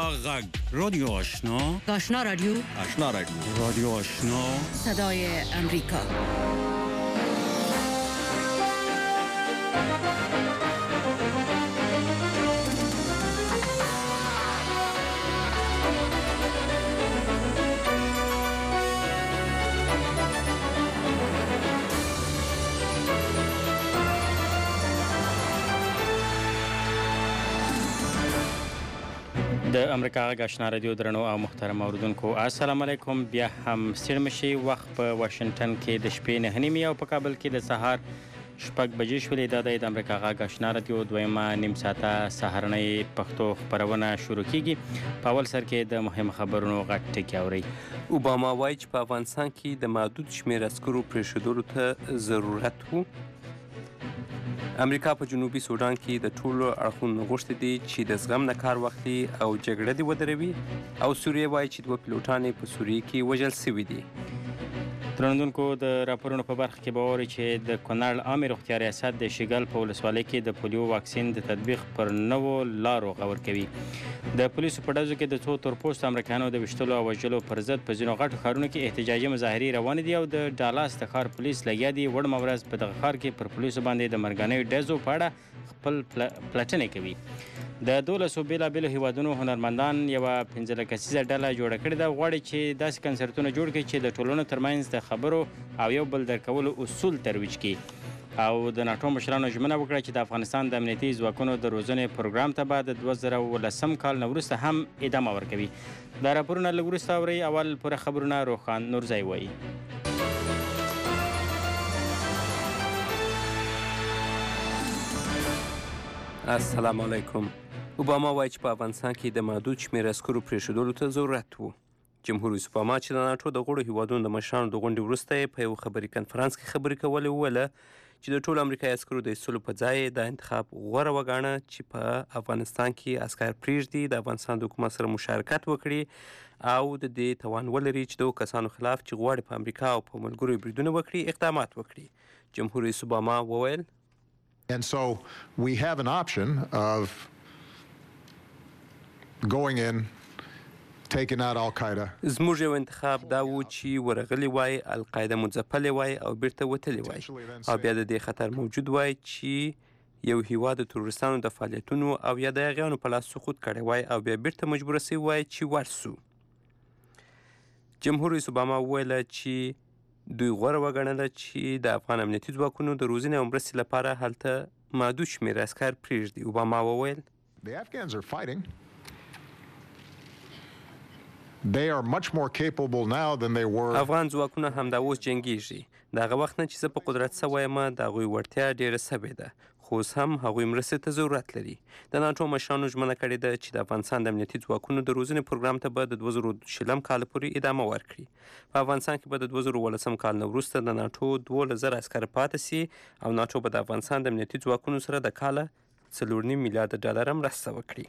غږ رادیو آشنا آشنا رادیو رادیو آشنا صدای امریکا. د امریکا غږ آشنا رادیو درنو او محترم اوریدونکو السلام علیکم. بیا هم ستړي مشئ. وخت په واشنگټن کې د شپې 9:30 او په کابل کې د سهار 6 بجې شولې. دا د امریکا غږ آشنا رادیو دویمه نیم ساعته سهارنۍ پښتو خپرونه شروع کیږي. په اول سر کې د مهم خبرونو غټ ټکی اورئ. اوباما وایي چې په افغانستان کې د محدود شمېر عسکرو پرېښودلو ته ضرورت و. امریکا په جنوبي سودان کې د ټولو اړخونو غوښتي دي چې د زغم نه کار واخلي او جګړه دې ودروي. او سوریه وایي چې 2 پیلوټان په سوریه کې وژل شوي دي. درنوونکو د راپورونو په برخه کې به واورئ چې د کونړ عامې روغتیا ریاست د شیګل په ولسوالۍ کې د پولیو واکسین د تطبیق پر نوو لارو غور کوي. د پولیسو په ډزو کې د څو تورپوستو امریکایانو د ویشتلو او وژلو پر ضد په ځینو غټو ښارونو کې احتجاجي مظاهرې روانې دي او د ډالاس د ښار پولیس لګیا دي وړمه ورځ په دغه ښار کې پر پولیسو باندې د مرګنیو ډزو په اړه خپل پلټنې کوي. د 12 بیلابیلو هیوادونو هنرمندان یوه 15 کسیزه ډله جوړه کړې ده. غواړي چې داسې کنسرتونه جوړ کړي چې د ټولنو ترمنځ د خبرو او یو بل درکولو اصول ترویج کړي. او د ناټو مشرانو ژمنه وکړه چې د افغانستان د امنیتي ځواکونو د روزنې پروګرام ته به د 2019 کال نه وروسته هم ادامه ورکوي. دا راپورونه لږ وروسته اورئ. اول پوره خبرونه روښان نورزی وایي. السلام علیکم. اوباما وایي چې په افغانستان کې د محدود شمېر عسکرو پرېښودلو ته ضرورت و. جمهور رئیس اوباما چې د ناټو د غړو هیوادونو د مشرانو د غونډې وروسته یې په یو خبري کنفرانس کې خبرې کولې وویله چې د ټولو امریکایي عسکرو د ایستلو په ځای دا انتخاب غوره وګاڼه چې په افغانستان کې عسکر پرېږدي، د افغانستان د حکومت سره مشارکت وکړي او د دې توان ولري چې د کسانو خلاف چې غواړي په امریکا او په ملګرو بریدونه وکړي اقدامات وکړي. جمهور رئیس اوباما وویل And so we have an option of going in, taking out Al-Qaeda. زموږ یو انتخاب دا و چې ورغلی وای، القاعده مو ځپلی وای او بیرته وتلی وای، او بیا د دې خطر موجود وای چې یو هیواد د تروریستانو د فعالیتونو او یا د هغیانو په لاس سقوط کړی وای او بیا بیرته مجبوره سوی وای چې ورسو. جمهور رئیس اوباما وویله چې دوی غوره وګڼله چې د افغان امنیتي ځواکونو د روزنې او مرستې لپاره هلته محدود شمېر عسکر پرېږدي. اوباما وویل The Afghans are fighting. They are much more capable now than they were. افغان ځواکونه همدا اوس جنګیږي. د هغه وخت نه چې زه په قدرت سوی یم د هغوی وړتیا ډېره سوې ده، خو اوس هم هغوی مرستې ته ضرورت لري. د ناټو مشرانو ژمنه کړې ده چې د افغانستان د امنیتي ځواکونو د روزنې پروګرام ته به د 2020 کال پورې ادامه ورکړي. په افغانستان کې به د 2019 کال نه وروسته د ناټو 12,000 عسکر پاتې سي او ناټو به د افغانستان د امنیتي ځواکونو سره د کاله 4.5 میلیارده ډالر مرسته وکړي.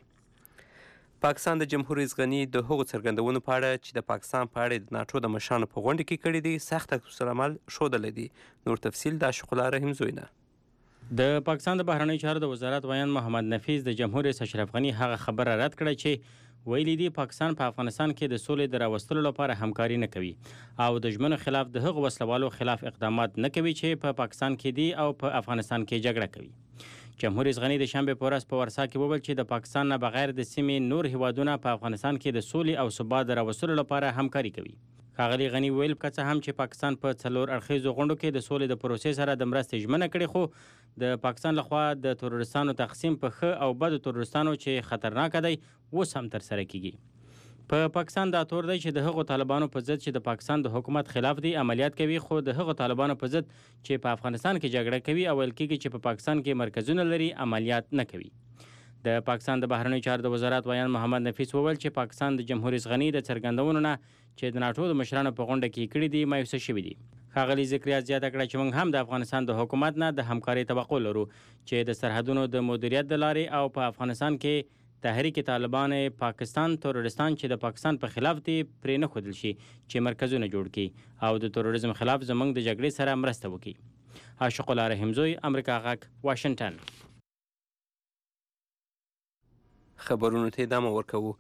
پاکستان د جمهور رئیس غني د هغو څرګندونو په اړه چې د پاکستان په اړه د ناټو د مشرانو په غونډه کې کړي دي سخت عکس العمل ښودلی دي. نور تفصیل د عاشق الله رحیم زوی نه. د پاکستان د بهرنیو چارو د وزارت ویان محمد نفیس د جمهور رئیس اشرف غني هغه خبره رد کړه چې ویلي دي پاکستان په افغانستان کې د سولې د راوستلو لپاره همکاري نه کوي او د ژمنو خلاف د هغو وسلوالو خلاف اقدامات نه کوي چې په پاکستان کې دي او په افغانستان کې جګړه کوي. جمهور رئیس غني د شنبې په ورځ په ورسا کې وویل چې د پاکستان نه بغیر د سیمې نور هیوادونه په افغانستان کې د سولې او ثبات د راوستلو لپاره همکاري کوي. ښاغلي غني ویل که څه هم چې پاکستان په 4 اړخیزو غونډو کې د سولې د پروسې سره د مرستې ژمنه کړې، خو د پاکستان لخوا د ترورستانو تقسیم په ښه او بدو ترورستانو چې خطرناکه دی اوس هم ترسره کیږي. په پاکستان دا تور دی چې د هغو طالبانو په ضد چې د پاکستان د حکومت خلاف دي عملیات کوي، خو د هغو طالبانو په ضد چې په افغانستان کې جګړه کوي او ویل کېږي چې په پاکستان کې مرکزونه لري عملیات نه کوي. د پاکستان د بهرنیو چارو د وزارت ویان محمد نفیس وویل چې پاکستان د جمهور رئیس غني د څرګندونو نه چې د ناټو د مشرانو په غونډه کې کړي دي مایوسه شوي دي. ښاغلي ذکریا زیاته کړه چې موږ هم د افغانستان د حکومت نه د همکارۍ توقع لرو چې د سرحدونو د مدیریت د لارې او په افغانستان کې تحریک طالبان پاکستان ترورستان چې د پاکستان په خلاف دي پرې نه ښودل شي چې مرکزونه جوړ کړي او د تروریزم خلاف زموږ د جګړې سره مرسته وکړي. عاشق الله رحیم زوی، امریکا غږ، واشنگټن. خبرونو ته ادامه ورکوو.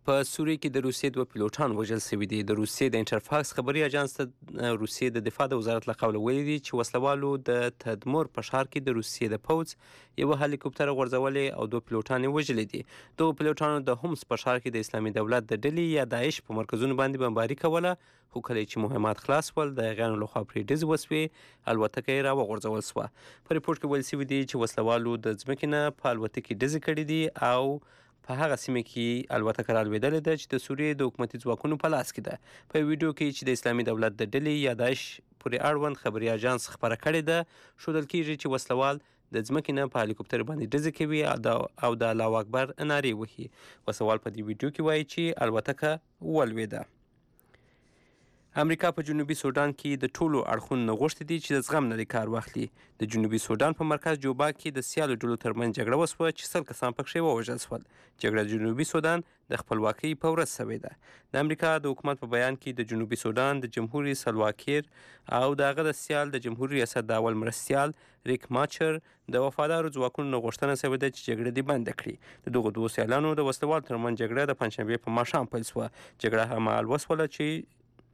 په سوریه کې د روسیې 2 پیلوټان وژل شوي دي. د روسیې د انټرفاکس خبري اژانس ته روسیې د دفاع د وزارت له قوله ویلي دي چې وسلوالو د تدمور په ښار کې د روسیې د پوځ یوه هلیکوپتر غورځولې او 2 پیلوټان یې وژلي دي. دغو پیلوټانو د هومس په ښار کې د اسلامي دولت د ډلې یا داعش په مرکزونو باندې بمباري کوله، خو کله چې مهمات خلاص ول د هغیانو لخوا پرې ډزې وسوې، الوتکه یې راوغورځول سوه. په ریپورټ کې ویل شوي دي چې وسلوالو د ځمکې نه په الوتکې ډزې کړې دي او په هغه سیمه کې الوتکه رالوېدلې ده چې د سوریې د حکومتي ځواکونو په لاس کې ده. په ویډیو کې چې د اسلامي دولت د ډلې یا داعش پورې اړوند خبري اژانس خبره کړې ده، ښودل کېږي چې وسلوال د ځمکې نه په هلیکوپتر باندې ډزې کوي او د الله اکبر نارې وهي. وسلوال په دې ویډیو کې وایي چې الوتکه ولوېده. امریکا په جنوبي سودان کې د ټولو اړخونو نه غوښتي دي چې د زغم نه کار واخلي. د جنوبي سودان په مرکز جوبا کې د سیالو ډلو ترمنځ جګړه وسوه چې 100 کسان پکښې ووژل شول. جګړه جنوبي سودان د خپلواکۍ په ورځ شوې ده. د امریکا د حکومت په بیان کې د جنوبي سودان د جمهور سلواکیر او د هغه د سیال د جمهور ریاست د اول مرستیال ریک ماچر د وفادارو ځواکونو نه غوښتنه شوې ده چې جګړه دې بنده کړي. د دغو دوو سیالانو د وسلوالو ترمنځ جګړه د پنجشنبې په ماښام پیل شوه. جګړه هممهال وسوله چې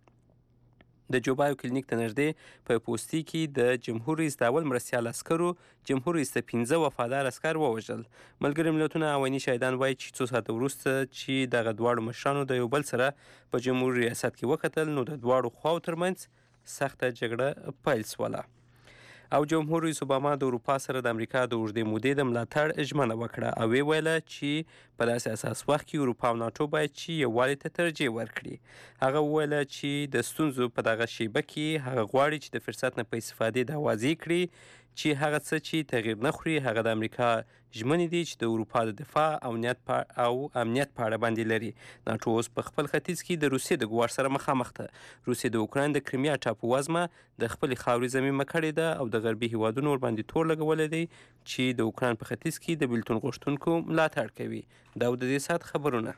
د جوبایو کلینیک ته نږدې په پوستي کې د جمهور رئیس د اول مرستیال عسکرو جمهور رئیس ته 15 وفادار عسکر ووژل. ملګري ملتونه عوامي شاهدان وایي چې څو ساعته وروسته چې دغه دواړو مشرانو د یو بل سره په جمهور ریاست کې وکتل، نو د دواړو خواو ترمنځ سخته جګړه پیل شوله. او جمهور رئیس اوباما د اروپا سره د امریکا د اوږدې مودې د ملاتړ ژمنه وکړه او ویې ویله چې په داسې اساس وخت کې اروپا او ناټو باید چې یووالي ته ترجیح ورکړي. هغه وویله چې د ستونزو په دغه شیبه کې هغه غواړي چې د فرصت نه په استفادې دا واضح کړي چې هغه څه چې تغییر نه خوري هغه د امریکا ژمنې دي چې د اروپا د دفاع او امنیت په اړه باندې لري. ناټو اوس په خپل ختیځ کې د روسیې د ګواښ سره مخامخ ده. روسیې د اوکراین د کریمیا ټاپو وزمه د خپلې خاورې ضمیمه کړې ده او د غربي هیوادونو ورباندې تور لګولی دی چې د اوکراین په ختیځ کې د بیلتون غوښتونکو ملاتړ کوي. دا د دې ساعت خبرونه.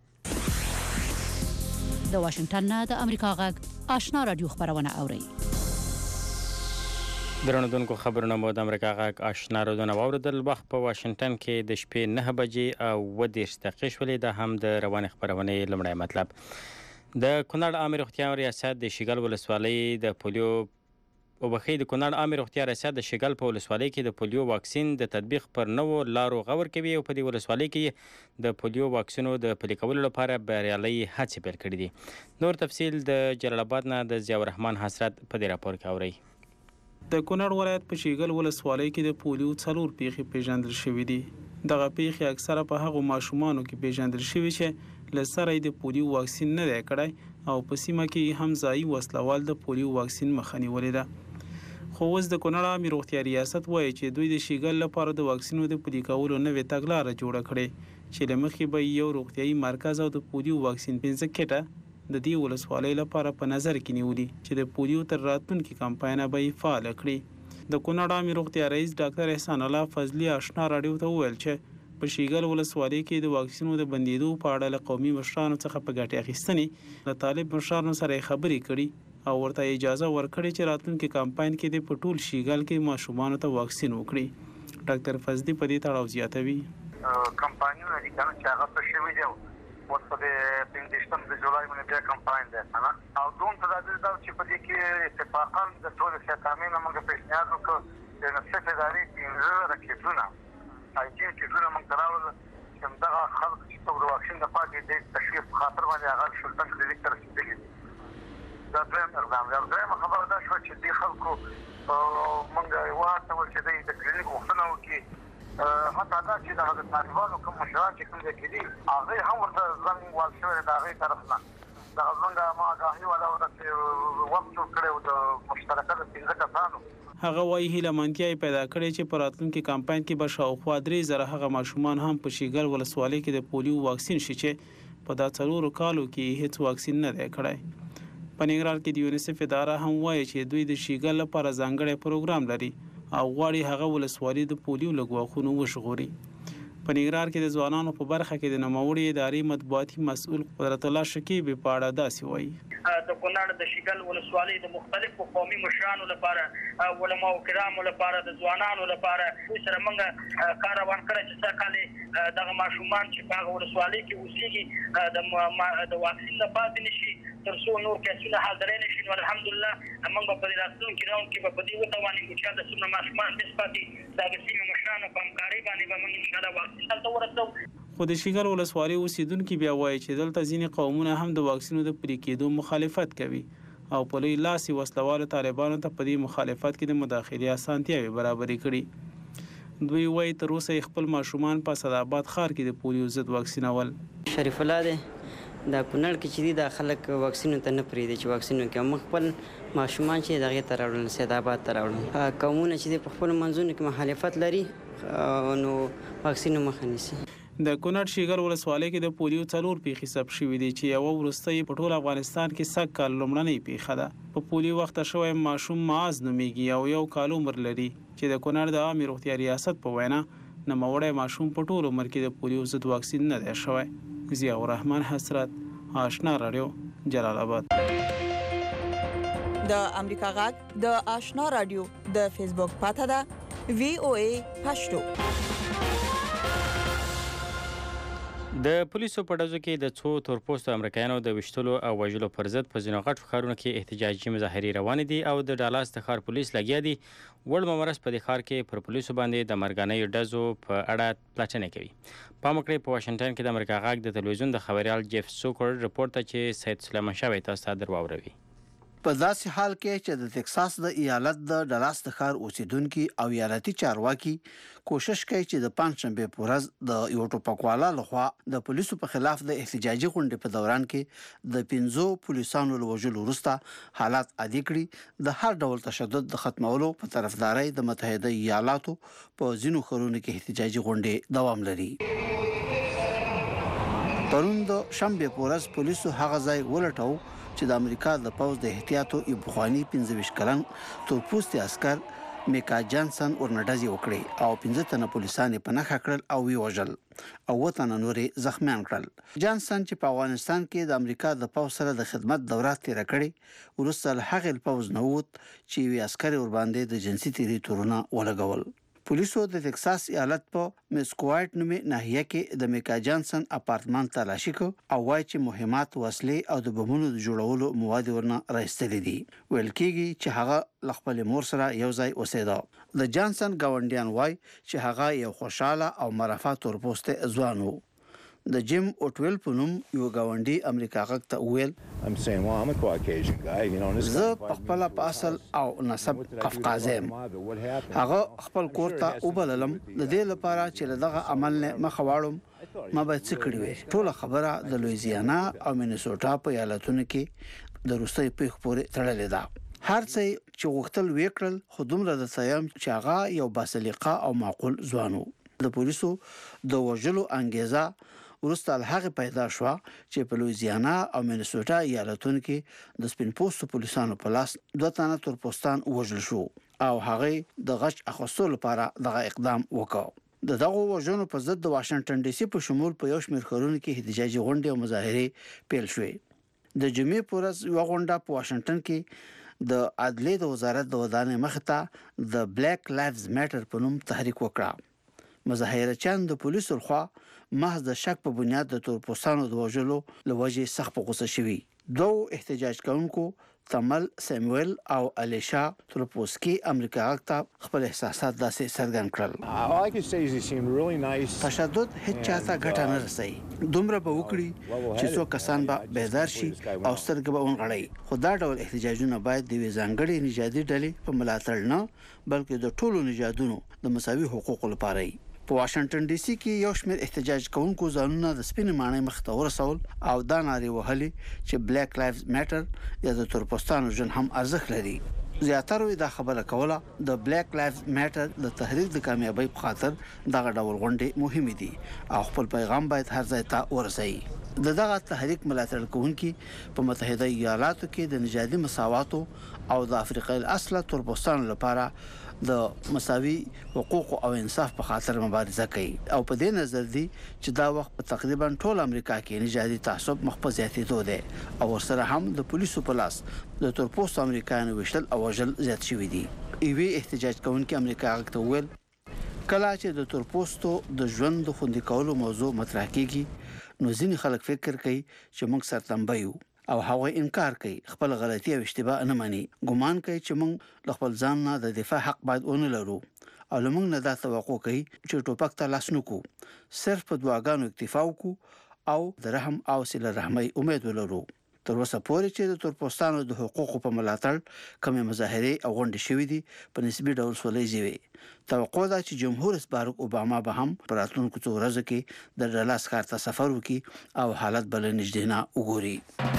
د واشنگټن نه د امریکا غږ آشنا رادیو خبرونه اوري. درنوونکو خبرونه مو د امریکا غږ آشنا رادیو واوریدل. وخت په واشنگټن کې د شپې 9 بجې او 20 دقیقې شولې. د هم د روانې خبرونې لومړی مطلب. د کونړ عامه روغتیا ریاست د شیګل ولسوالۍ د پولیو د کونړ عامه روغتیا ریاست د شیګل په ولسوالۍ کې د پولیو واکسین د تطبیق پر نوو لارو غور کوي او په دې ولسوالۍ کې د پولیو واکسینو د پلي کولو لپاره بریالي هڅې پیل کړې دي. نور تفصیل د جلال آباد نه د ضیاء الرحمن حسرت په دې راپور کې اورئ. د کونړ ولایت په شیګل ولسوالۍ کې د پولیو 4 پیښې پیژندل شوې دي. دغه پیښې اکثره په هغو ماشومانو کې پیژندل شوې چې له سره د پولیو واکسین نه دی کړی او په سیمه کې هم ځایي وسلوال د پولیو واکسین مخه نیولې ده. خو اوس د کونړ عامه روغتیا ریاست وایي چې دوی د شیګل لپاره د واکسینو د پلي کولو نوې تګلاره جوړه کړې چې له مخکې به یو روغتیايي مرکز او د پولیو واکسین 15 کټه د دې ولسوالۍ لپاره په نظر کې نیولي چې د پولیو تر راتلونکي کمپاینه به یې فعال کړي. د کونړ عامه روغتیا رئیس ډاکټر احسان الله فضلي آشنا رادیو ته وویل چې په شیګل ولسوالۍ کې د واکسینو د بندیدو په اړه له قومي مشرانو څخه په ګټه اخیستنې د طالب مشرانو سره خبرې کړي او ورته اجازه ورکړي چې راتلونکي کمپاین کې د پټول شیګل کې ماشومانو ته واکسین وکړي. ډاکټر فضلي په دې تړاو زیاتوي کمپاینونه دي چې هغه څه شوي دي اوس په 15 د جولای باندې بیا کمپاین ده او دوم ته د دې چې په دې کې اتفاقا د ټول سیاستامینو موږ پیشنهاد وکړو چې نصف اداري کې راکېټونه چې ټول موږ تراول چې دا خلک چې په واکسین د پاتې د تشویق خاطر باندې هغه شلتن کلیک تر رسیدلي دا دویم ارګام خبره ده چې دې خلکو موږ واته چې د کلینیک وختونه وکړي حتی دا چې د طالبانو کوم مشران چې کوم ځای کې دي هغه هم ورته زنګ وال شوی د هغې طرف نه دغه زنګ ما آګاهي والا ورته وخت جوړ کړی و د مشترکه د 15 کسانو. هغه وایي هیله مندیا پیدا کړې چې په راتلونکي کمپاین کې به شاوخوا 3,000 هغه ماشومان هم په شیګل ولسوالۍ کې د پولیو واکسین شي چې په دا 4 کالو کې هیڅ واکسین نه دی کړی. په ننګرهار کې د یونیسف اداره هم وایي چې دوی د شیګل لپاره ځانګړی پروګرام لري او غواړي هغه ولسوالۍ د پولیو لګواخونو وشغوري. په ننګرهار کې د ځوانانو په برخه کې د نوموړي ادارې مطبوعاتي مسؤل قدرت الله شکیب په اړه داسې وایي. د کونړ د شیګل ولسوالۍ د مختلفو قومي مشرانو لپاره علماء کرامو لپاره د ځوانانو لپاره سره موږ کار روان کړی چې سرکالي دغه ماشومان چې په هغه ولسوالۍ کې اوسېږي د واکسین نه پاتې نشي تر څو نور کیسونه حل درې نشي. نو الحمدلله موږ په دې راتلونکي راوند کې به په دې وتوانېږو چې د څومره ماشومان بس پاتې د هغې سیمې مشرانو په همکارۍ باندې به موږ انشاءالله واکسین دلته ورسوو. خو د شیګل ولسوالۍ اوسیدونکي بیا وایي چې دلته ځینې قومونه هم د واکسینو د پرې کېدو مخالفت کوي او په لوی لاس یې وسلوالو طالبانو ته په دې مخالفت کې د مداخلې اسانتیاوې برابرې کړي. دوی وایي تر اوسه خپل ماشومان په اسداباد ښار کې د پولیو ضد واکسینول. شریف الله دی دا کونړ کې چې دا خلک واکسینو ته نه پرېږدي چې واکسینو کې موږ خپل ماشومان چې دغې ته راوړل سیدآباد ته راوړل قومونه چې په خپلو منځونو کې مخالفت لري نو واکسینو مخه نیسي. د کونړ شیګل ولسوالۍ کې د پولیو 4 پیښې ثبت شوې دي چې یوه وروستۍ په ټول افغانستان کې سږ کال لومړنۍ پیښه ده. په پولیو وخته شوی ماشوم معاذ نومیږي او 1 کال عمر لري چې د کونړ د عامې روغتیا ریاست په وینا نوموړی ماشوم په ټول عمر کې د پولیو ضد واکسین نه دی شوی. ضیاء الرحمن حسرت، آشنا رادیو، جلال آباد. د امریکا غږ د آشنا رادیو د فیسبوک پاته ده VOA پښتو. د پولیسو په ډزو کې د څو تورپوستو امریکایانو د وشتلو او وژلو پر ضد په ځینو غټو ښارونو کې احتجاجي مظاهرې روانې دي او د ډالاس د ښار پولیس لګیا دي وړ ممرس په دې ښار کې پر پولیسو باندې د مرګانیو ډزو په اړه پلټنې کوي. پام وکړئ په واشنګټن کې د امریکا غږ د تلویزیون د خبریال جیف سوکر رپورټ ته چې سید سلیمان شاه تاسو ته درواوروي. په داسې حال کې چې د ټکساس د ایالت د ډالاس د ښار اوسیدونکو او ایالتي چارواکي کوشش کوي چې د پنځشنبه په ورځ د یو ټوپکوالا لخوا د پولیسو په خلاف د احتجاجي غونډې په دوران کې د 15 پولیسانو له وژلو وروسته حالات عادي کړي د هر ډول تشدد د ختمولو په طرفداري د متحده ایالاتو په ځینو ښارونو کې احتجاجي غونډې دوام لري. پرون د شنبه په ورځ پولیسو هغه ځای ولټاو چې د امریکا د پوز د احتیاطو یو بخوانی 15 کلن تورپوستي عسكر میکا جانسن ورنډازي وکړي او 15 تنه پولیسان په نخښه کړل او ویوژل او وطن نورې زخمیان کړل. جانسن چې په افغانستان کې د امریکا د پوز سره د خدمت دوره تیر کړي ورسره هغه پوز نووت چې وی عسكر ور باندې د جنسي تیری تورونه ولګول. پولیسو د ټکساس ایالت په مسکوایټ نومې ناحیه کې د میکا جانسن اپارتمان تلاشي کو او وایي چې مهمات وسلې او د بمونو د جوړولو مواد ورنه راستلې دي. ویل کېږي چې هغه خپل مور سره یو ځای اوسېده. د جانسن گاونډیان وایي چې هغه یو خوشاله او مرافه تورپوسته ځوان و. د جیم اوټویل په نوم یو گاونډي امریکا غږ ته ویل زه په خپل په اصل او نسب قفقازم. هغه خپل کور ته وبللم د دې لپاره چې دغه عمل نه مخواړم ما به څه کړی وي. ټول خبره د لویزیانا او مینیسوټا په ایالتونو کې د روسي پیښ پورې تړلې ده. هر څه چې غوښتل وکړل خو دومره د سیام چې هغه یو باسلیقه او معقول ځوانو. د پولیسو د وژلو انګیزه ورسته هغه پیدا شو چې په لویزیانا او مینیسوټا ایالتونو کې د سپین پوستو پولیسانو په لاس 2 تنه تورپوستان وژل شو او هغه د غچ اخیستلو لپاره دغه اقدام وکړ. دغه وژنو په ضد د واشنگټن ډي سي په شمول په یو شمېر ښارونو کې احتجاجي غونډې او مظاهرې پیل شوې. د جمعې په ورځ یو غونډه په واشنگټن کې د عدلیې د وزارت د ودانۍ مخ ته د بلیک لایفز میټر په نوم تحریک وکړه. مظاهرچیان د پولیسو لخوا محض د شک په بنیاد د تورپوستانو د وژلو لوجې سخت په غوسه شوي. دوه احتجاج کوونکو تمل سیموئل او الیشا تورپوسکي امریکا ته خپل احساسات داسې څرګند کړل. تشدد هیڅ چاته ګټه نه رسوي. دومره به وکړي چې څو کسان به بیدار شي او سترګې به ونغړي. خو دا ډول احتجاجونه باید د ځانګړي نژادي ډلې په ملاتړ نه بلکې د ټولو نژادونو د مساوي حقوقو لپاره وي. په واشنگټن ډي سي کې یو شمېر احتجاج کوونکو ځانونه د سپین ماڼۍ مخ ته ورسول او دا نارې وهلې چې بلیک لایفز میټر یا د تورپوستانو ژوند هم ارزښت لري. زیاتره دا خبره کوله د بلیک لایفز میټر د تحریک د کامیابی په خاطر دغه ډول غونډې مهمه دي او خپل پیغام باید هر ځای ته ورسوي. دغه تحریک ملاتړ کوونکي په متحده ایالاتو کې د نژادي مساواتو او د افریقایي اصله تورپوستانو لپاره د مساوي حقوق او انصاف په خاطر مبارزه کوي او په دې نظر دي چې دا وخت په تقریبا ټول امریکا کې نژادي تعصب مخ په زیاتېدو دی او ورسره هم د پولیسو په لاس د تورپوستو امریکایانو وشتل او وژل زیات شوي دي. ایوی احتجاج کوونکي امریکا غږ ته وویل کله چې د تورپوستو د ژوند د خوندي کولو موضوع مطرح کیږي نو ځینې خلک فکر کوي چې موږ سرتنبه یو او هغه انکار کوي خپل غلطي او اشتباه نه مانی ګمان کوي چې موږ د خپل ځان نه د دفاع حق باید ونه لرو او موږ نه دا توقع کوي چې ټوپک ته لاس نکو صرف په دعاګانو اکتفا وکړو او د رحم او صله رحمۍ امید ولرو تر اوسه پورې چې د تورپوستانو د حقوقو په ملاتړ کومې مظاهرې او غونډې شوې دي په نسبي ډول سولېزي وي توقع ده چې جمهور رئیس باراک اوباما به هم په راتلونکو څو ورځو کې د ډلاس ښار ته سفر وکړي او حالت به له نږدې نه وګوري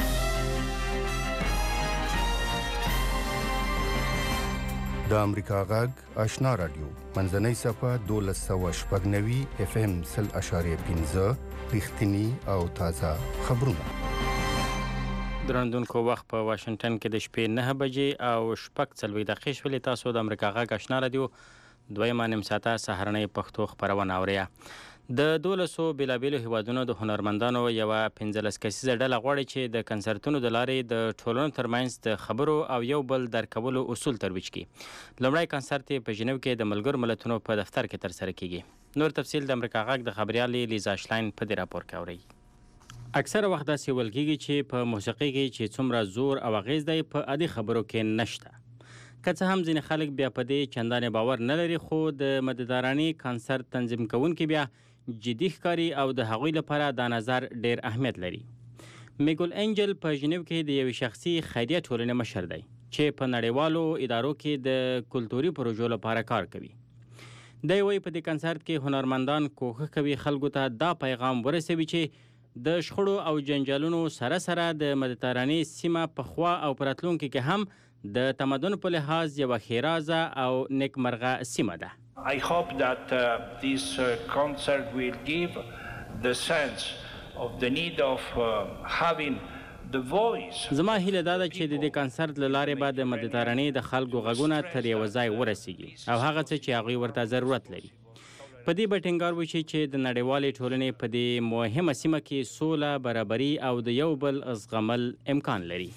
د امریکا غږ آشنا رادیو منځنۍ صفه 1290 FM 0.5 رښتینی او تازه خبرونه درندونکو وخت په واشنگټن کې د شپې 9 بجې او شپږ څلوېښت دقیقې شولې. تاسو د امریکا غږ آشنا رادیو دویمه نیم ساعته سهارنۍ پښتو خپرونه اورئ. د 1200 بیلابیلو هیوادونو د هنرمندانو یوه 15 کسیزه ډله غواړي چې د کنسرتونو د لارې د ټولنو ترمنځ د خبرو او یو بل درک کولو اصول ترویج کړي. لومړی کنسرت په ژنیو کې د ملګرو ملتونو په دفتر کې ترسره کیږي. نور تفصیل د امریکا غږ د خبريالې لیزا شلاین په دې راپور کې اورئ. اکثره وخت داسې ویل کېږي چې په موسیقۍ کې چې څومره زور او اغیز دی په عادي خبرو کې نشته. که څه هم ځینې خلک بیا په دې چندانې باور نه لري خو د مدداراني کنسرت تنظیم کوونکي بیا جدي ښکاري او د هغوی لپاره دا نظر ډیر اهمیت لري. میګل انجل په ژنیو کې د یوې شخصي خیریه ټولنې مشر دی چې په نړیوالو ادارو کې د کلتوري پروژو لپاره کار کوي. دی وایي په دې کنسرت کې هنرمندان کوښښ کوي خلکو ته دا پیغام ورسوي چې د شخړو او جنجالونو سره سره د مدیترانې سیمه په خوا او په راتلونکي کې هم د تمدن په لحاظ یوه ښېرازه او نیکمرغه سیمه ده. I hope that this concert will give the sense of the need of having the voice. زما هیله دا ده چې د دې کنسرت له لارې به د مدیترانې د خلکو غږونه تر یوه ځای ورسیږي او هغه څه چې هغوی ورته ضرورت لري. په دې به ټینګار وشي چې د نړیوالې ټولنې په دې مهمه سیمه کې سوله، برابري او د یو بل زغمل امکان لري.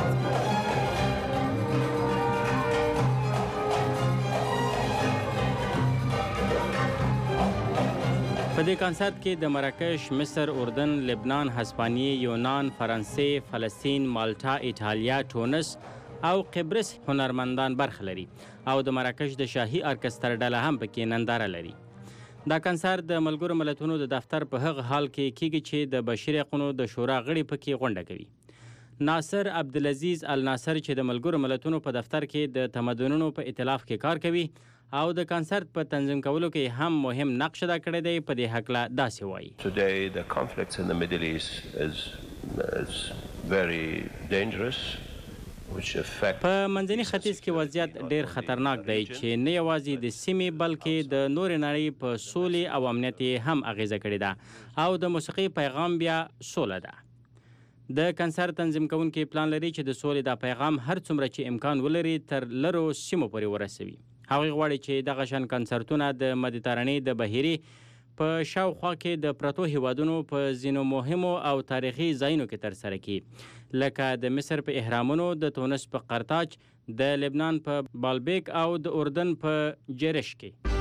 په دې کنسرت کې د مراکش، مصر، اردن، لبنان، هسپانیې، یونان، فرانسې، فلسطین، مالټا، ایټالیا، تونس او قبرس هنرمندان برخه لري او د مراکش د شاهي ارکستر ډله هم پکې ننداره لري. دا کنسرت د ملګرو ملتونو د دفتر په هغه حال کې کیږي چې د بشري حقوقو د شورا غړي پکې غونډه کوي. ناصر عبدالعزیز الناصر چې د ملګرو ملتونو په دفتر کې د تمدنونو په ائتلاف کې کار کوي او د کنسرت په تنظیم کولو کې هم مهم نقش ادا کړی دی، په دې هکله داسې وایي. Today the conflicts in the Middle East is very dangerous. په منځني ختیځ کې وضعیت ډیر خطرناک دی چې نه یوازې د سیمې بلکې د نورې نړۍ په سولې او امنیت هم اغیزه کړې ده او د موسیقي پیغام بیا سوله ده. د کنسرت تنظیم کوونکي پلان لري چې د سولې دا پیغام هر څومره چې امکان ولري تر لرو سیمو پورې ورسوي. هغوی غواړي چې دغه شان کنسرتونه د مدیترانې د بحیرې په شاوخوا کې د پرتو هیوادونو په ځینو مهمو او تاریخي ځایونو کې ترسره کړي لکه د مصر په اهرامونو، د تونس په قرطاج، د لبنان په بالبیک او د اردن په جرش کې.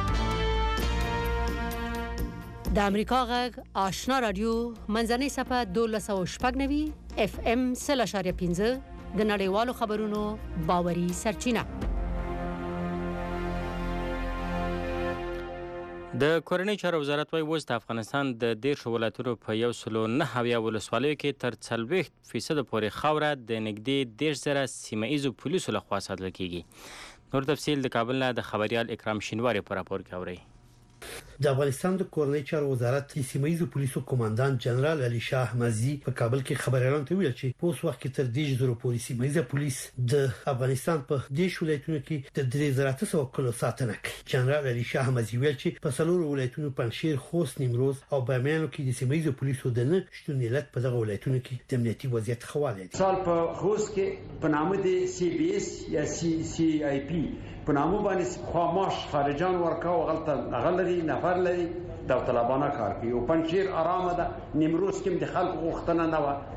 د امریکا غږ آشنا رادیو منځنۍ صفه 1290 FM 0.5 د نړیوالو خبرونو باوري سرچینه. د کورنۍ چارو وزارت وايي اوس د افغانستان د 10 ولایتونو په 109 ولسوالیو کې تر 40% پورې خاوره د نږدې 10,000 سیمه ایزو پولیسو لخوا ساتل کیږي. نور تفصیل د کابل نه د خبريال اکرام شینواری په راپور کې اوري. د افغانستان د کورنۍ چارو وزارت د سیمایي پولیسو قوماندان جنرال علي شاه احمدزي په کابل کې خبريالانو ته ویل چې په اوس وخت کې تر 10,000 پولیسي سیمایي پولیس د افغانستان په 10 ولایتونو کې د 3,000 کلو ساتنه کوي. جنرال علي شاه احمدزي ویل چې په څلورو ولایتونو پنځشیر، خوست، نیمروز او بامیانو کې د سیمایي پولیسو د نه شتون علت په دغه ولایتونو کې د امنیتي وضعیت خواله دي. سال په خوست کې په نامه د CBS یا CIP په نامه باندې خاموش خارجان ورکاو غلطه غلري نفر لري د طالبانو کار کوي او پنځیر آرامه ده. نیمروز کې د خلکو غوښتنه نه و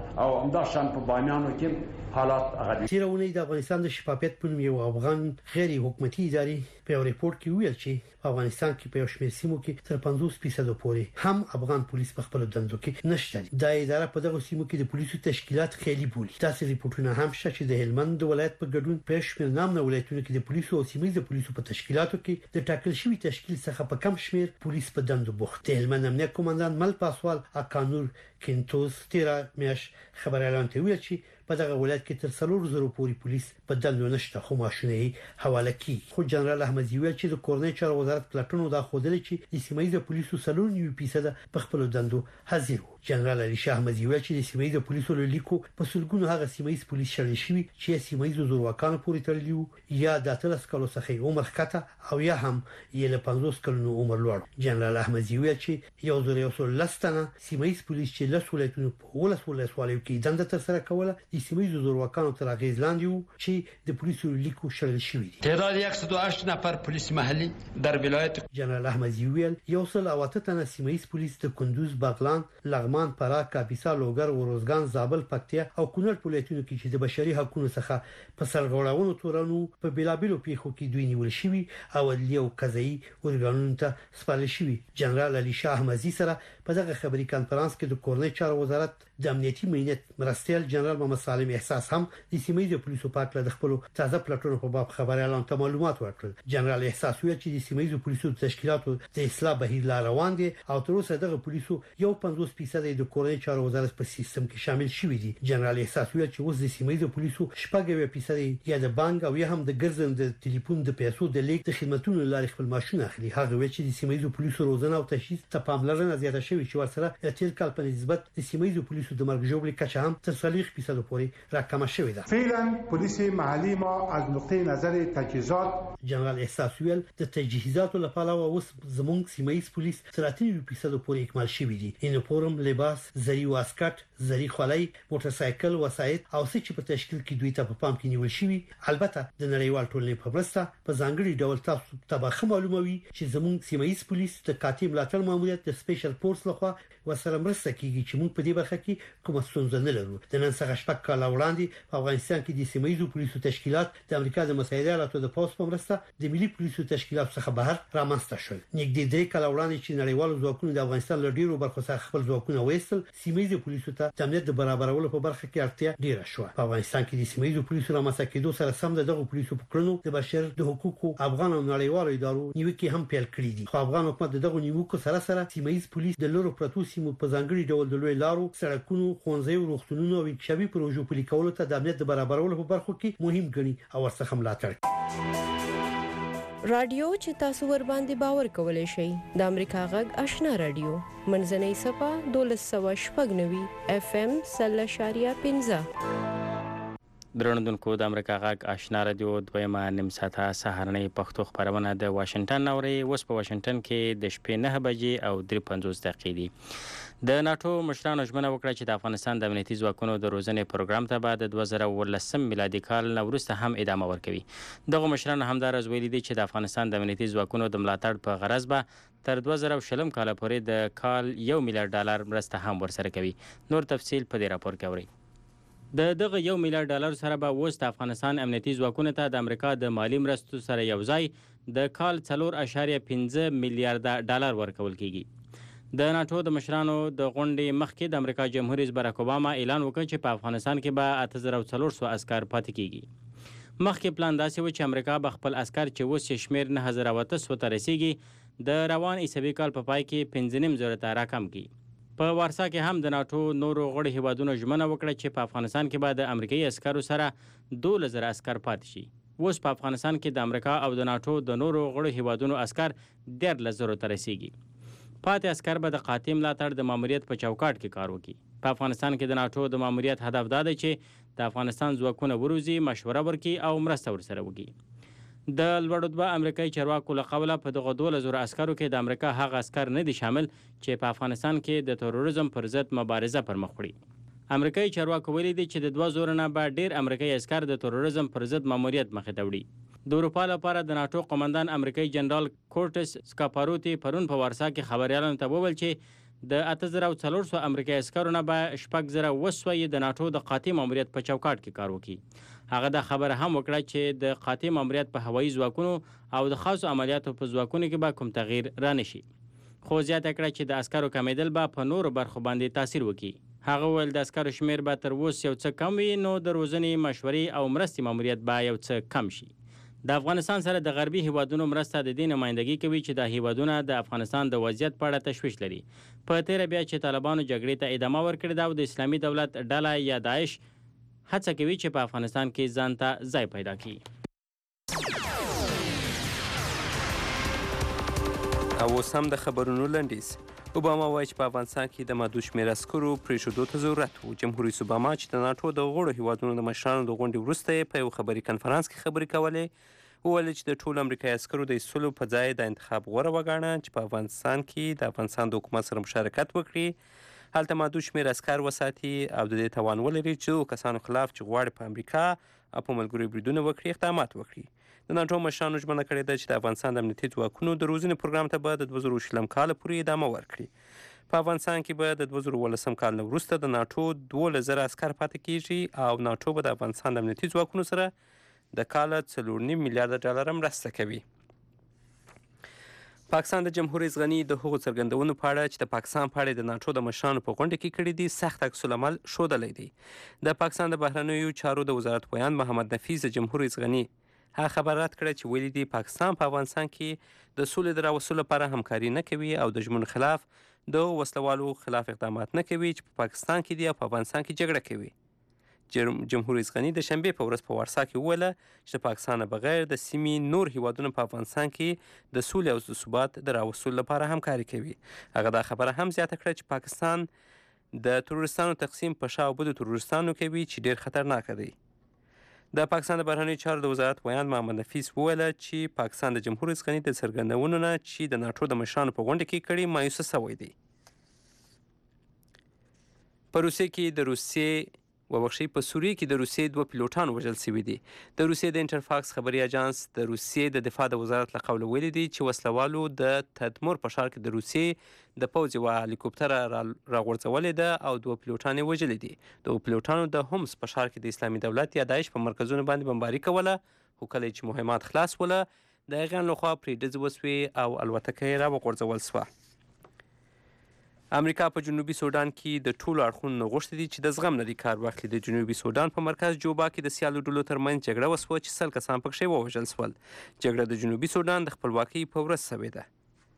او همدا شان په بامیانو کې حالات هغه تیر اونۍ د افغانستان د شفافیت په نوم یو افغان غیر حکومتي ادارې په یو ریپورت کې ویل چې په افغانستان کې په یو شمېر سیمو کې تر 50% پورې هم افغان پولیس په خپل دندو کې نشته. دا اداره په دغه سیمو کې د پولیسو تشکیلات خېلي بولي. تاسو ریپورتونه هم شته چې د هلمند ولایت په ګډون په شمېر نامه ولایتونو کې د پولیسو او سیمې پولیسو په تشکیلاتو کې د ټاکل شوی تشکیل څخه په کم شمېر پولیس په دندو بوخت. د هلمند امنیت قومندان مل پاسوال اکانور کینټوس تیرا میاش خبر اعلان کوي چې په دغه ولایت کې تر 300 پورې پولیس په دندو نشته خو ماشینې حواله کی. خو جنرال احمدي ویل چې د کورنۍ چارو وزارت پلاتونو دا خوده چې د سیمې پولیسو 3.9% په خپل دندو حاضر. جنرال علي شاه احمدي ویل چې د سیمې پولیسو له لیکو په سلګونو هغه سیمې پولیس شړل شوی چې سیمې زورواکانو پورې تړلي یا د 13 کالو څخه عمر ښکته او یا هم یې له 50 کلونو عمر لوړ. جنرال احمدي ویل چې یو ځل لستنه سیمې پولیس چې له ولایتونو په ولسوالۍ کې دنده تر سره کوله د سیمې زورواکانو تر اغیز لاندې وو چې د پولیسو لیکو شړل شوی دي. تعداد 108 نفر پولیس محلي در ولایت جنرال احمدي ویل یو څل او تنه سیمې پولیس د کندوز باغلان لغمان فراه کاپیسا لوګر وروزګان زابل پکتیا او کونړ ولایتونو کې چې د بشري حقوقو څخه په سرغړاونو تورنو په بیلابیلو پیښو کې دوی نیول شوی او عدلي او قضایي ورګانونو ته سپارل شوی. جنرال علي شاه احمدي سره په دغه خبري کانفرنس کې د کورنۍ چارو وزارت د امنیتي معاینت مرستيال جنرال محمد سالم احساس هم د سیمې د پولیسو پاک له خپل تازه پلاتونو په باب خبر اعلان ته معلومات ورکړل. جنرال احساس ویل چې د سیمې د پولیسو تشکیلاتو د اصلاح بهیر لا روان دي او تر اوسه دغه پولیسو یو 50% د کورنۍ چارو وزارت په سیستم کې شامل شوی دي. جنرال احساس ویل چې اوس د سیمې د پولیسو 90% یا د بانک او یا هم د ګرځند د ټلیفون د پیسو د لیک د خدماتو لارې خپل ماشين اخلي. هغه ویل چې د سیمې د پولیسو روزنه او تشخیص ته پاملرنه زیاته شوی چې ورسره د تیر کال په نسبت د سیمې د پولیسو د مرګ ژوبلې کچه هم تر 30% پورې راکمه شوې ده. فعلا پولیس محلي ما از نقطه نظر تجهیزات جنرال احساس ویل د تجهیزاتو لپاره اوس زموږ سیمې پولیس 30% پورې اکمال شوی دي. یونیفورم، لباس، زری واسکټ، زری خولۍ، موټر سایکل، وسایط او څه چې په تشکیل کې دوی ته په پام کې نیول شوی. البته د نړیوال ټولنې په مرسته په ځانګړي ډول تاسو ته معلوموي چې زموږ سیمې پولیس د کاتب ملاتړ ماموریت د سپیشل فورس لخوا وسره مرسته کوي چې موږ په دې برخه کې کوم ستونزه نه لرو. د نن څخه شپږ کال وړاندې په افغانستان کې د سیمې پولیسو تشکیلات د امریکا د متحده ایالاتو د پولیس په مرسته د ملي پولیسو تشکیلات څخه بهر رامنځته شول. نږدې 3 کال وړاندې چې نړیوالو ځواکونو د افغانستان له ډیرو برخو څخه خپل ځواکونه وېستل، سیمې پولیسو ته د امنیت د برابرولو په برخه کې اړتیا ډیره شوه. په افغانستان کې د سیمې پولیسو رامنځته کېدو سره سم دغه پولیسو په کړنو د بشر د حقوقو افغان او نړیوالو ادارو نیوکې هم پیل کړې دي. خو افغان حکومت دغه نیوکو سره سیمې پولیس د لورو پروتو سیمو په ځانګړي ډول د لوی لارو، سړکونو، ښوونځیو، روغتونونو او انکشافي پروژو پلي کولو ته د امنیت د برابرولو په برخو کې مهم ګڼي او ورڅخه ملاتړ کوي. رادیو چې تاسو ور باندې باور کولای شئ د امریکا غږ آشنا رادیو منځنۍ صفه 1290 FM 0.15 درنوونکو د امریکا غږ آشنا رادیو دویمه نیم ساعته سهارنۍ پښتو خبرونه د واشنگټن اوري. اوس په واشنگټن کې د شپې 9 بجې او 53 دقیقې دي. د ناتو مشرانو ژمنه وکړه چې د افغانستان د امنیتي ځواکونو د روزنې پروګرام ته به د 2019 میلادي کال نه وروسته هم ادامه ورکوي. دغه مشرانو همدارس ویلي دي چې د افغانستان د امنیتي ځواکونو د ملاتړ په غرض به تر 2020 کال پورې د کال $1 میلیارډ مرسته هم ورسره کوي. نور تفصیل په دې راپور کې اورئ. د دغه $1 میلیارډ سره به اوس د افغانستان امنیتي ځواکونو ته د امریکا د مالی مرستو سره یو ځای د کال 4.5 میلیارډ ورکول کیږي. د ناتو د مشرانو د غونډې مخکې د امریکا جمهور رئیس باراک اوباما اعلان وکړ چې په افغانستان کې به 8400 عسكر پاتې کیږي. مخکې پلان داسې و چې امریکا به خپل عسكر چې اوس شمیر 9800 ته رسیږي د روان عیسوي کال په پای کې 5.5 ته راکم کړي. په وارسا کې هم د ناتو نورو غړي هیوادونو ژمنه وکړه چې په افغانستان کې به د امریکایي عسکرو سره 2000 عسكر پاتې شي. اوس په افغانستان کې د امریکا او د ناتو د نورو غړي هیوادونو عسكر 1.5 ته رسیږي. پاتې عسكر به د قاطع ملاتړ د ماموریت په چوکاټ کې کار وکړي. په افغانستان کې د ناتو د ماموریت هدف دا دی چې د افغانستان ځواکونه وروزي، مشوره ورکړي او مرسته ورسره وکړي. د لوړ رتبه امریکایي چارواکو له قوله په دغه 2000 عسکرو کې د امریکا هغه عسکر نه دي شامل چې په افغانستان کې د تروریزم پر ضد مبارزه پر مخ وړي. امریکایي چارواکو ویلي دي چې د 2000 نه به ډیر امریکایي عسکر د تروریزم پر ضد ماموریت مخې ته وړي. د اروپا لپاره د ناتو قومندان امریکایي جنرال کورټس سکاپاروتی پرون په وارسا کې خبريالانو ته وویل چې د 8400 امریکایي عسکرو نه به 6200 د ناټو د قاطع ماموریت په چوکاټ کې کار وکړي. هغه دا خبره هم وکړه چې د قاطع ماموریت په هوایي ځواکونو او د خاصو عملیاتو په ځواکونو کې به کوم تغییر رانشي. خو زیاته کړه چې د عسکرو کمیدل به په نورو برخو باندې تاثیر وکړي. هغه ویل د عسکرو شمیر به تر اوس یو څه کم وي، نو د روزنې، مشورې او مرستې ماموریت به یو څه کم شي. د افغانستان سره د غربي هیوادونو مرسته د دې نمایندګي کوي چې د هیوادونه د افغانستان د وضعیت په اړه تشویش لري. په تیره بیا چې طالبانو جګړې ته ادامه ورکړې ده او د اسلامي دولت ډله یا داعش هڅه کوي چې په افغانستان کې ځان ته ځای پیدا کړي. او اوس هم د خبرونو لنډیز. اوباما وایي چې په افغانستان کې د محدود شمېر عسکرو پرېښودو ته ضرورت و. جمهور رئیس اوباما چې د ناټو د غړو هیوادونو د مشرانو د غونډې وروسته یې په یو خبري کنفرانس کې خبرې کولې، وویل چې د ټولو امریکایي عسکرو د ایستلو په ځای د انتخاب غوره وګاڼه چې په افغانستان کې د افغانستان د حکومت سره مشارکت وکړي، هلته محدود شمېر عسکر وساتي او د دې توان ولري چې کسانو خلاف چې غواړي په امریکا او په ملګرو بریدونه وکړي اقدامات وکړي. د ناټو مشرانو ژمنه کړې ده چې د افغانستان د امنیتي ځواکونو د روزنې پروګرام ته به د 2020 کال پورې ادامه ورکړي. په افغانستان کې به د 2018 کال نه وروسته د ناټو 12,000 عسکر پاتې کیږي او ناټو به د افغانستان د امنیتي ځواکونو سره د کاله $4.5 میلیارډ مرسته کوي. پاکستان د جمهور رئیس غني د هغو څرګندونو په اړه چې د پاکستان په اړه د ناټو د مشرانو په غونډه کې کړي دي سخت عکس العمل ښودلی دی. د پاکستان د بهرنیو چارو د وزارت ویان محمد نفیز د جمهور رئیس غني هغه خبر رد کړه چې ویلي دي پاکستان په افغانستان کې د سولې د راوستلو لپاره همکاري نه کوي او د ژمنو خلاف د وسلوالو خلاف اقدامات نه کوي چې په پاکستان کې دي او په افغانستان کې جګړه کوي. جمهور رئیس غني د شنبې په ورځ په وارسا کې وویله چې د پاکستان بغیر د سیمې نور هیوادونه په افغانستان کې د سولې او د ثبات د راوستلو لپاره همکاري کوي. هغه دا خبره هم زیاته کړه چې پاکستان د تروریستانو تقسیم په شا او بدو تروریستانو کوي چې ډیر خطرناک دی. د پاکستان د بهرنیو چارو د وزارت ویان محمد نفیس وویله چې پاکستان د جمهور رئیس غني د څرګندونو نه چې د ناټو د مشرانو په غونډه کې کړي مایوسه سوی دی. په روسیې کې د روسیې په سوریې کې د روسیې 2 پیلوټان وژل شوي دي. د روسیې د انټرفاکس خبري اژانس د روسیې د دفاع د وزارت له قوله ویلي دي چې وسلوالو د تدمور په ښار کې د روسیې د پوځ یوه هلیکوپټره راغورځولې ده او 2 پیلوټان یې وژلي دي. دغو پیلوټانو د هومس په ښار کې د اسلامي دولت یا داعش په مرکزونو باندې بمباري کوله، خو کله چې مهمات خلاص وله د هغیانو لخوا پرې ډزې وسوې او الوتکه یې راوغورځول سوه. امریکا په جنوبي سودان کې د ټولو اړخونو غوښتي دي چې د زغم نه کار واخلي. د جنوبي سودان په مرکز جوبا کې د سیالو ډلو ترمنځ جګړه وسوه چې 100 کسان پکښې ووژل شول. جګړه د جنوبي سودان د خپلواکۍ په ورځ شوې ده.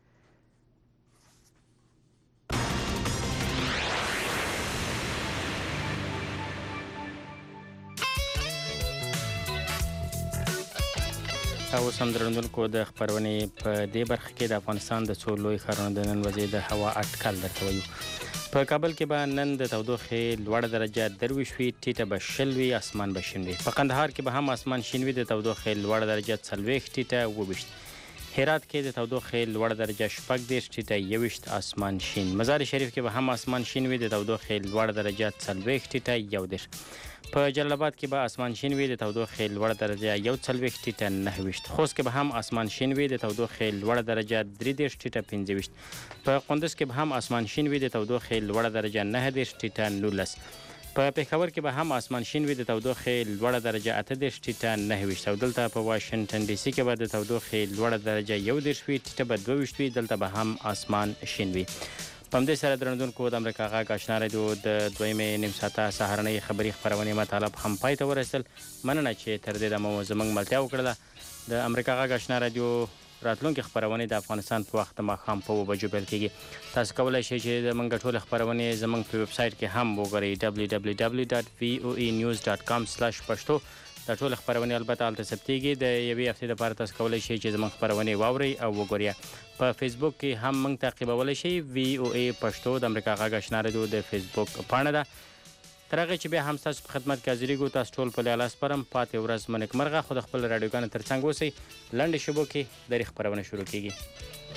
او اوس هم درنوونکو د خپرونې په دې برخه کې د افغانستان د څو لوی ښارونو د نن ورځې د هوا اټکل درته وایو. په کابل کې به نن د تودوخې لوړه درجه 23 وي، ټیټه به 20 وي، اسمان به شین وي. په قندهار کې به هم اسمان شین وي، د تودوخې لوړه درجه 40، ټیټه 22. هرات کې د تودوخې لوړه درجه 14، ټیټه 21، اسمان شین. مزار شریف کې به هم اسمان شین وي، د تودوخې لوړه درجه 40، ټیټه 11. په جلال آباد کې به اسمان شین وي، د تودوخې لوړه درجه 41، ټیټه 29. خوست کې به هم اسمان شین وي، د تودوخې لوړه درجه 33، ټیټه 25. په قندوز کې به هم اسمان شین وي، د تودوخې لوړه درجه 29، ټیټه 19. په پېښور کې به هم اسمان شین وي، د تودوخې لوړه درجه 28، ټیټه 29. او دلته په واشنګټن ډي سي کې به د تودوخې لوړه درجه 21 وي، ټیټه به 22 وي. دلته به هم اسمان شین وي. په همدې سره درنوونکو د امریکا غږ آشنا راډیو د دویمې نیم ساعته سهارنۍ خبري خپرونې مطالب هم پای ته ورسېدل. مننه چې تر دې دمه مو زموږ ملتیا وکړله. د امریکا غږ آشنا راډیو راتلونکي خپرونې د افغانستان په وخت ماښام په 2 بجو پیل کېږي. تاسو کولی شئ چې زموږ ټولې خپرونې زموږ په ویب سایټ کې هم وګورئ www.voenews.com/پښتو. دا ټول خبرونه البته هلته ثبتېږي. د یوې هفتې لپاره تاسو کولی شئ چې زموږ خبرونې واورئ او وګورئ. په فیسبوک کې هم موږ تعقیبولی شئ. VOA پښتو د امریکا غږ آشنا راډیو د فیسبوک پاڼه ده. تر هغې چې بیا هم ستاسو په خدمت کې حاضرېږو، تاسو ټول په لیاله سپارم. پاتې ورځ مو نیکمرغه. خو د خپل راډیوګانو تر څنګ اوسئ. لنډې شیبو کې درې خپرونه شروع کېږي.